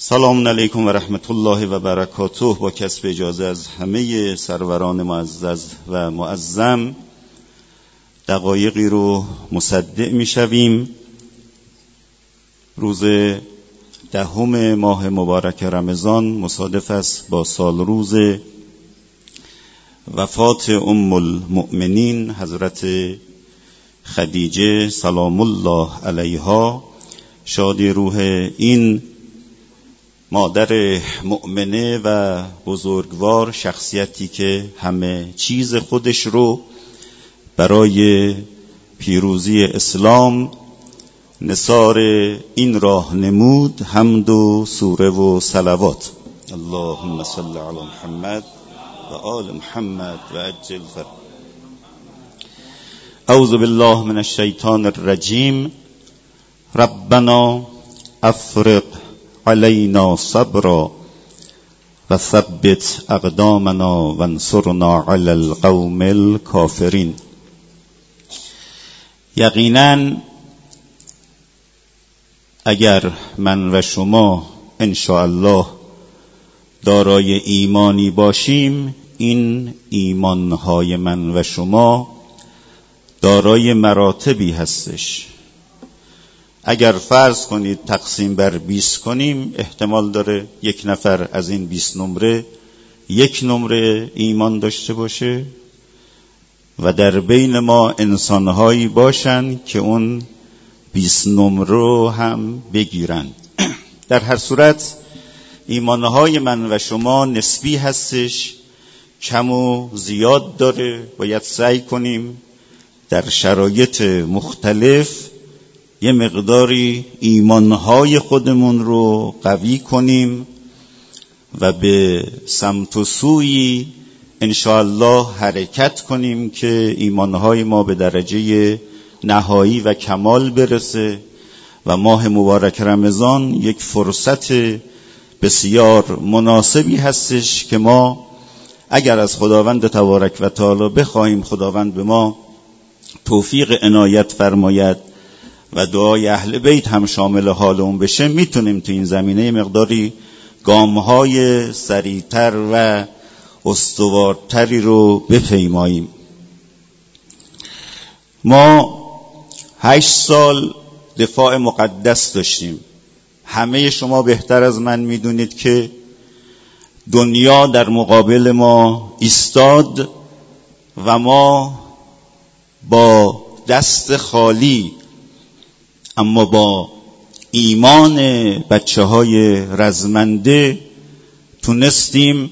سلام علیکم و رحمت الله و برکاته. با کسب اجازه از همه سروران معزز و معظم دقایقی رو مصدع می شویم. روز 10 ماه مبارک رمضان مصادف است با سال روز وفات ام المؤمنین حضرت خدیجه سلام الله علیها. شادی روح این مادر مؤمنه و بزرگوار، شخصیتی که همه چیز خودش رو برای پیروزی اسلام نثار این راه نمود. حمد و سوره و صلوات. اللهم صل علی محمد و آل محمد و عجل فرج. اعوذ بالله من الشیطان الرجیم. ربنا افرغ علینا صبرا و ثبت اقدامنا وانصرنا علی القوم الکافرین. یقینا اگر من و شما انشاءالله دارای ایمانی باشیم، این ایمانهای من و شما دارای مراتبی هستش. اگر فرض کنید تقسیم بر 20 کنیم، احتمال داره یک نفر از این 20 نمره یک نمره ایمان داشته باشه و در بین ما انسانهایی باشن که اون 20 نمره رو هم بگیرن. در هر صورت ایمانهای من و شما نسبی هستش، کم و زیاد داره. باید سعی کنیم در شرایط مختلف یه مقداری ایمانهای خودمون رو قوی کنیم و به سمت و سوی انشاءالله حرکت کنیم که ایمانهای ما به درجه نهایی و کمال برسه و ماه مبارک رمضان یک فرصت بسیار مناسبی هستش که ما اگر از خداوند تبارک و تعالی بخواهیم خداوند به ما توفیق عنایت فرماید و دعای اهل بیت هم شامل حال اون بشه، میتونیم تو این زمینه مقداری گامهای سریعتر و استوارتری رو بپیماییم. ما 8 سال دفاع مقدس داشتیم. همه شما بهتر از من میدونید که دنیا در مقابل ما ایستاد و ما با دست خالی اما با ایمان بچه‌های رزمنده تونستیم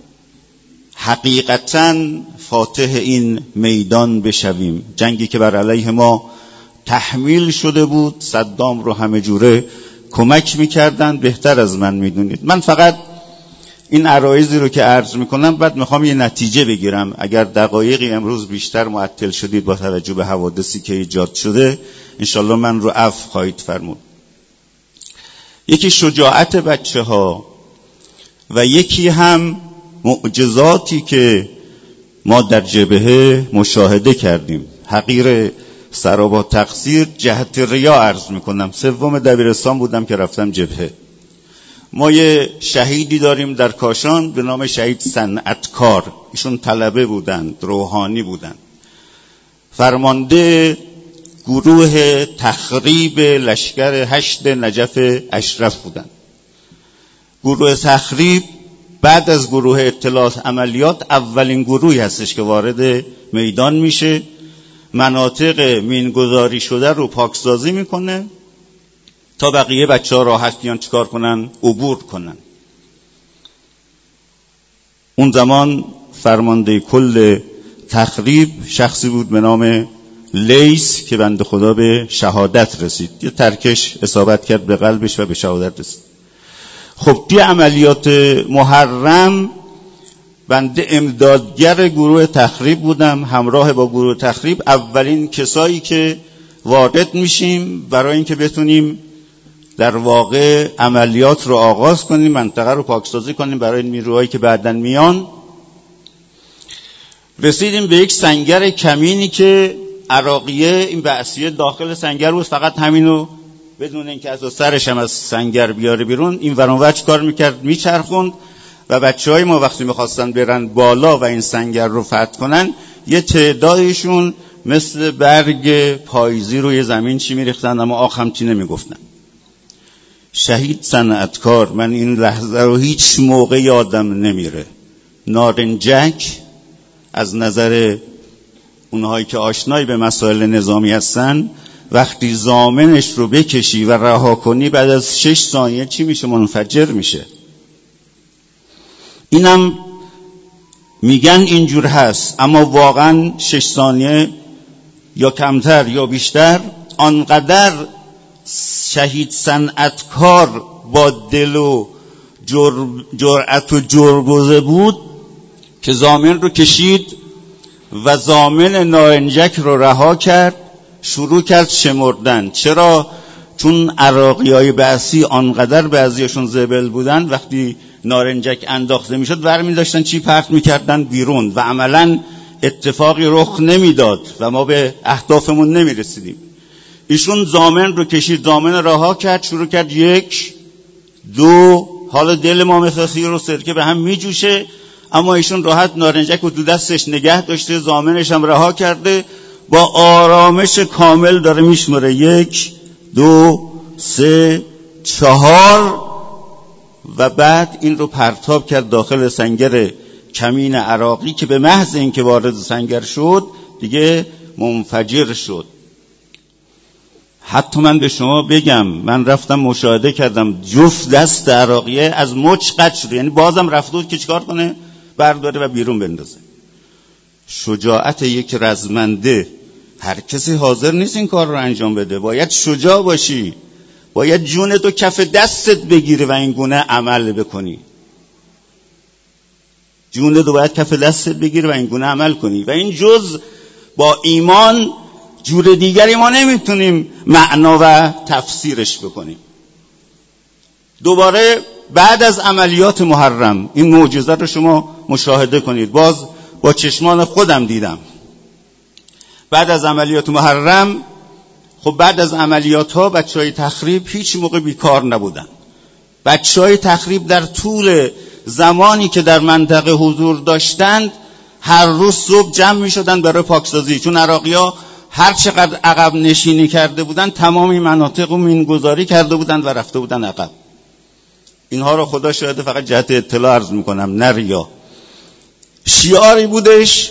حقیقتاً فاتح این میدان بشویم. جنگی که بر علیه ما تحمیل شده بود، صدام رو همه جوره کمک میکردن، بهتر از من میدونید. من فقط این عرایضی رو که عرض میکنم بعد میخوام یه نتیجه بگیرم. اگر دقایقی امروز بیشتر معطل شدید با توجه به حوادثی که ایجاد شده، انشالله من رو عفو خواهید فرمود. یکی شجاعت بچه ها و یکی هم معجزاتی که ما در جبهه مشاهده کردیم. حقیر سرابا تقصیر جهت ریا عرض میکنم. 3 دبیرستان بودم که رفتم جبهه. ما یه شهیدی داریم در کاشان به نام شهید صنعتکار. ایشون طلبه بودند، روحانی بودند، فرمانده گروه تخریب لشکر 8 نجف اشرف بودند. گروه تخریب بعد از گروه اطلاعات عملیات اولین گروهی هستش که وارد میدان میشه، مناطق مینگذاری شده رو پاکسازی میکنه تا بقیه بچه ها راحت بیان چیکار کنن؟ عبور کنن. اون زمان فرمانده کل تخریب شخصی بود به نام لیس که بنده خدا به شهادت رسید. یه ترکش اصابت کرد به قلبش و به شهادت رسید. خب توی عملیات محرم بنده امدادگر گروه تخریب بودم. همراه با گروه تخریب اولین کسایی که وارد میشیم برای اینکه بتونیم در واقع عملیات رو آغاز کنیم، منطقه رو پاکسازی کنیم برای نیروهایی که بعداً میان. رسیدیم به یک سنگر کمینی که عراقیه این بعثیه داخل سنگر بود، فقط همینو بدون اینکه از سرش هم از سنگر بیاره بیرون این ور اون ور کار میکرد، میچرخوند و بچهای ما وقتی میخواستن برن بالا و این سنگر رو فتح کنن یه تعدادشون مثل برگ پاییزی روی زمین چی میریختن اما آخ هم چی نمیگفتن. شهید صنعتکار، من این لحظه رو هیچ موقع یادم نمیره. نارنجک از نظر اونهایی که آشنایی به مسائل نظامی هستن وقتی ضامنش رو بکشی و رها کنی بعد از 6 ثانیه چی میشه؟ منفجر میشه. اینم میگن اینجور هست اما واقعا 6 ثانیه یا کمتر یا بیشتر. آنقدر شهید صنعتکار با دل و جرأت و جرگزه بود که ضامن رو کشید و ضامن نارنجک رو رها کرد، شروع کرد شمردن. چرا؟ چون عراقیای بعثی آنقدر بعضیشون زبل بودن وقتی نارنجک انداخته میشد برمی داشتن چی پرت میکردن بیرون و عملا اتفاقی رخ نمیداد و ما به اهدافمون نمیرسیدیم. ایشون ضامن رو کشید، ضامن رها کرد، شروع کرد 1 2. حالا دل ما مثل خیر و سرکه به هم میجوشه اما ایشون راحت نارنجک رو تو دستش نگه داشته، ضامنش هم رها کرده، با آرامش کامل داره میشمره 1 2 3 4 و بعد این رو پرتاب کرد داخل سنگر کمین عراقی که به محض اینکه وارد سنگر شد دیگه منفجر شد. حتی من به شما بگم من رفتم مشاهده کردم جفت دست عراقیه از مچ قطع شده، یعنی بازم رفته بود که چیکار کنه؟ برداره و بیرون بندازه. شجاعت یک رزمنده، هر کسی حاضر نیست این کار رو انجام بده. باید شجاع باشی، باید جونتو کف دستت بگیری و این گونه عمل بکنی. جونتو باید کف دستت بگیری و این گونه عمل کنی و این جز با ایمان جور دیگری ما نمیتونیم معنا و تفسیرش بکنیم. دوباره بعد از عملیات محرم این معجزه رو شما مشاهده کنید، باز با چشمان خودم دیدم. بعد از عملیات محرم، خب بعد از عملیات ها بچهای تخریب هیچ موقع بیکار نبودن. بچهای تخریب در طول زمانی که در منطقه حضور داشتند هر روز صبح جمع می شدن برای پاکسازی، چون عراقی‌ها هر چقدر عقب نشینی کرده بودن تمامی مناطق رو مینگذاری کرده بودن و رفته بودن عقب. اینها رو خدا شاهده، فقط جهت اطلاع عرض میکنم نه ریا. شیاری بودش.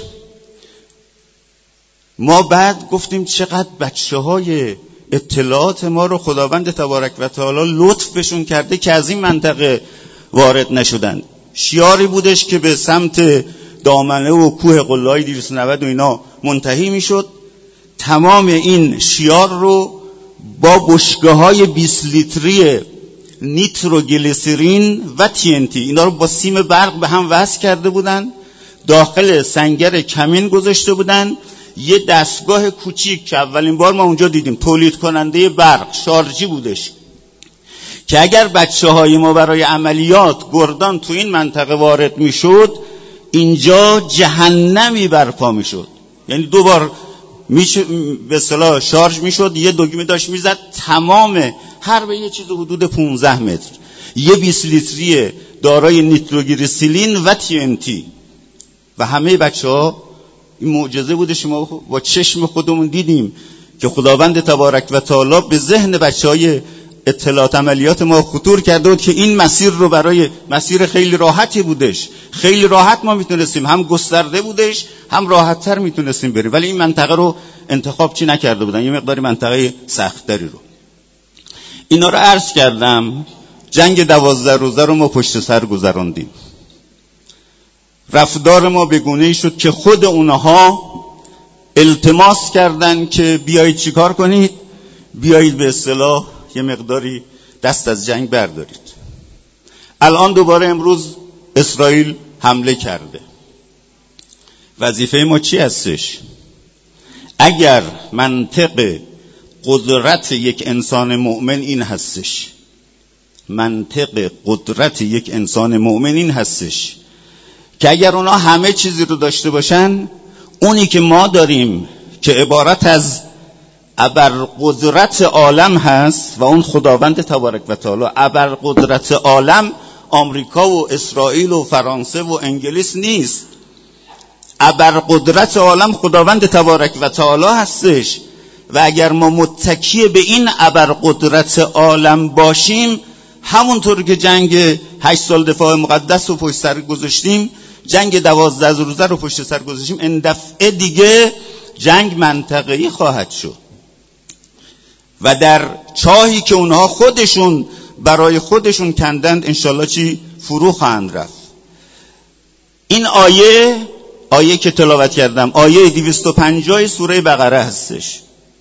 ما بعد گفتیم چقدر بچه‌های اطلاعات ما رو خداوند تبارک و تعالی لطفشون کرده که از این منطقه وارد نشدن. شیاری بودش که به سمت دامنه و کوه قله‌های 290 و اینا منتهی میشد. تمام این شیار رو با بشکه‌های 20 لیتری نیتروگلیسرین و TNT اینا رو با سیم برق به هم وصل کرده بودن، داخل سنگر کمین گذاشته بودن. یه دستگاه کوچیک که اولین بار ما اونجا دیدیم، تولید کننده برق شارژی بودش که اگر بچه‌های ما برای عملیات گردان تو این منطقه وارد میشد اینجا جهنمی برپا میشد. یعنی 2 بار به اصطلاح شارژ میشد، یه دگمه داشت میزد، تمام هر به یه چیز حدود 15 متر یه 20 لیتری دارای نیتروگلیسرین و TNT و همه بچه‌ها این معجزه بوده. شما با چشم خودمون دیدیم که خداوند تبارک و تعالی به ذهن بچه‌های اطلاعات عملیات ما خطور کرده بود که این مسیر رو برای مسیر خیلی راحتی بودش، خیلی راحت ما میتونستیم، هم گسترده بودش هم راحت‌تر میتونستیم بریم، ولی این منطقه رو انتخاب چی نکرده بودن، یه مقداری منطقه سخت‌تری رو. اینا رو عرض کردم. جنگ 12 روزه رو ما پشت سر گذراندیم. رفتار ما به گونه‌ای شد که خود اونها التماس کردن که بیایید چیکار کنید؟ بیایید به اصطلاح یه مقداری دست از جنگ بردارید. الان دوباره امروز اسرائیل حمله کرده. وظیفه ما چی هستش؟ اگر منطق قدرت یک انسان مؤمن این هستش، منطق قدرت یک انسان مؤمن این هستش که اگر اونا همه چیزی رو داشته باشن، اونی که ما داریم که عبارت از ابرقدرت عالم هست و اون خداوند تبارک و تعالی. ابرقدرت عالم آمریکا و اسرائیل و فرانسه و انگلیس نیست. ابرقدرت عالم خداوند تبارک و تعالی هستش و اگر ما متکی به این ابرقدرت عالم باشیم، همونطور که جنگ 8 سال دفاع مقدس رو پشت سر گذاشتیم، جنگ 12 روزه رو پشت سر گذاشتیم، این دفعه دیگه جنگ منطقه‌ای خواهد شد و در چاهی که اونها خودشون برای خودشون کندند انشالله چی فرو خواهند رفت. این آیه که تلاوت کردم آیه 250 سوره بقره هستش.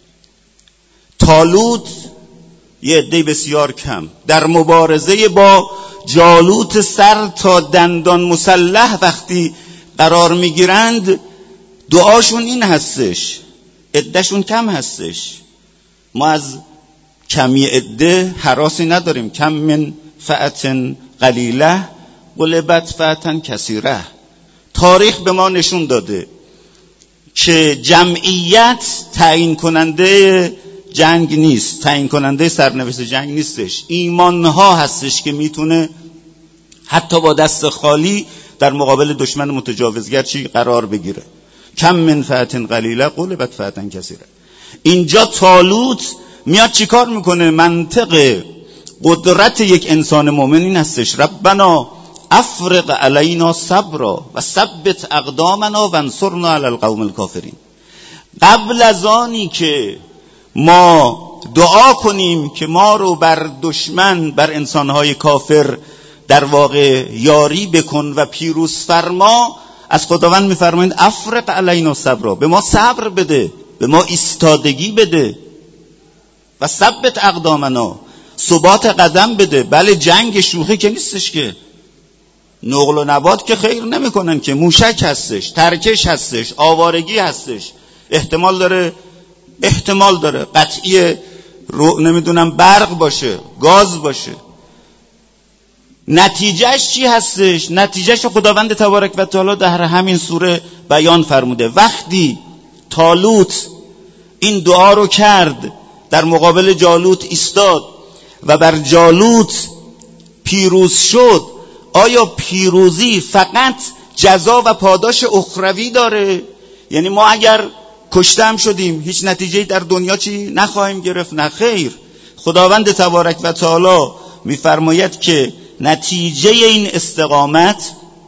طالوت یه عده بسیار کم در مبارزه با جالوت سر تا دندان مسلح وقتی قرار میگیرند، دعاشون این هستش، عدهشون کم هستش. ما از کمی عده هراسی نداریم. کم من فئة قلیله غلبت فئة کثیره. تاریخ به ما نشون داده که جمعیت تعیین کننده جنگ نیست، تعیین کننده سرنوشت جنگ نیستش. ایمانها هستش که میتونه حتی با دست خالی در مقابل دشمن متجاوزگر چی قرار بگیره. کم من فئة قلیله غلبت فئة کثیره. اینجا طالوت میاد چی کار میکنه؟ منطق قدرت یک انسان مؤمن این هستش: ربنا افرغ علینا صبرا و ثبت اقدامنا و انصرنا علی القوم الکافرین. قبل از آنی که ما دعا کنیم که ما رو بر دشمن، بر انسانهای کافر در واقع یاری بکن و پیروز فرما، از خداوند میفرمایند افرغ علینا صبرا، به ما صبر بده، به ما ایستادگی بده، و ثبت اقدامنا، ثبات قدم بده. بله جنگ شوخی که نیستش که، نقل و نبات که خیر نمیکنن که، موشک هستش، ترکش هستش، آوارگی هستش، احتمال داره قطعی رو نمیدونم برق باشه، گاز باشه. نتیجهش چی هستش؟ نتیجهش خداوند تبارک و تعالی در همین سوره بیان فرموده. وقتی طالوت این دعا رو کرد، در مقابل جالوت ایستاد و بر جالوت پیروز شد، آیا پیروزی فقط جزا و پاداش اخروی داره؟ یعنی ما اگر کشته شدیم هیچ نتیجه‌ای در دنیا چی نخواهیم گرفت؟ نه خیر. خداوند تبارک و تعالی می‌فرماید که نتیجه این استقامت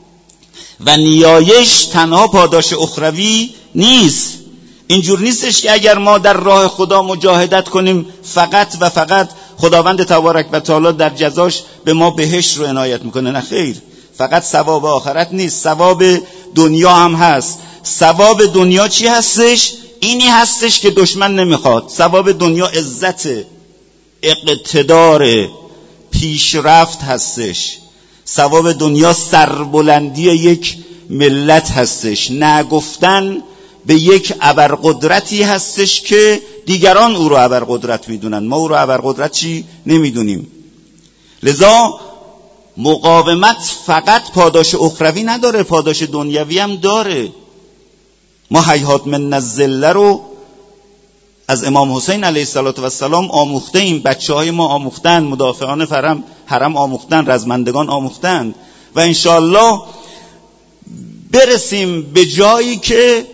و نیایش تنها پاداش اخروی نیست. اینجور نیستش که اگر ما در راه خدا مجاهدت کنیم فقط و فقط خداوند تبارک و تعالی در جزاش به ما بهشت رو عنایت میکنه. نه خیر. فقط ثواب آخرت نیست، ثواب دنیا هم هست. ثواب دنیا چی هستش؟ اینی هستش که دشمن نمیخواد. ثواب دنیا عزت، اقتدار، پیشرفت هستش. ثواب دنیا سربلندی یک ملت هستش، نگفتن به یک ابرقدرتی هستش که دیگران او رو ابرقدرت میدونن، ما او رو ابرقدرت چی نمیدونیم. لذا مقاومت فقط پاداش اخروی نداره، پاداش دنیوی هم داره. ما هیهات من الذله رو از امام حسین علیه السلام آموخته ایم، بچه‌های ما آموختن، مدافعان حرم آموختن، رزمندگان آموختن و انشاءالله برسیم به جایی که،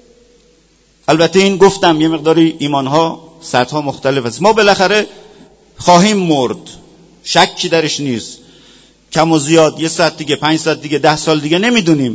البته این گفتم یه مقداری ایمانها سطح‌ها مختلف است، ما بالاخره خواهیم مرد، شکی درش نیست. کم و زیاد 1 ساعت دیگه، 5 ساعت دیگه، 10 سال دیگه، نمیدونیم.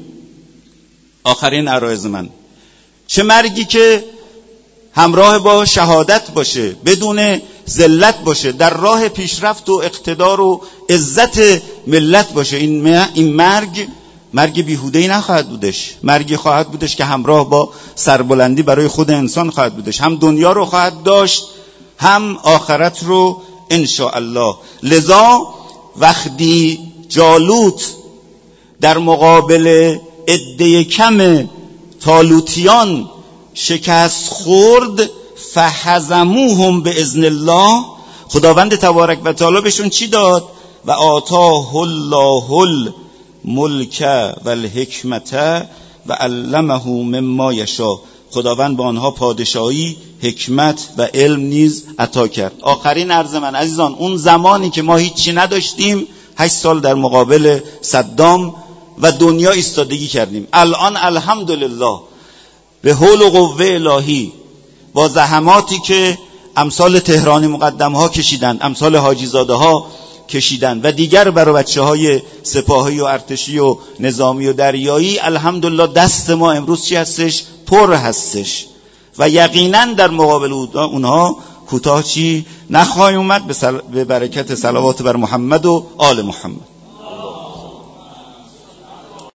آخرین عرایض من چه مرگی که همراه با شهادت باشه، بدون ذلت باشه، در راه پیشرفت و اقتدار و عزت ملت باشه. این مرگ بیهوده‌ای نخواهد بودش، مرگی خواهد بودش که همراه با سربلندی برای خود انسان خواهد بودش، هم دنیا رو خواهد داشت هم آخرت رو انشاءالله. لذا وقتی جالوت در مقابل عده کم طالوتیان شکست خورد، فهزموهم باذن الله، خداوند تبارک و تعالی بهشون چی داد؟ و آتاه الله الملک و الحکمت و علمه مما یشاء. خداوند به آنها پادشاهی، حکمت و علم نیز عطا کرد. آخرین عرض من عزیزان، اون زمانی که ما هیچی نداشتیم 8 سال در مقابل صدام و دنیا ایستادگی کردیم. الان الحمدلله به حول و قوه الهی با زحماتی که امثال تهرانی مقدم ها کشیدند، امثال حاجی زاده ها کشیدند و دیگر برای بچه‌های سپاهی و ارتشی و نظامی و دریایی، الحمدلله دست ما امروز چی هستش؟ پر هستش و یقینا در مقابل اونها کوتاه چی نخواهیم اومد به برکت صلوات بر محمد و آل محمد.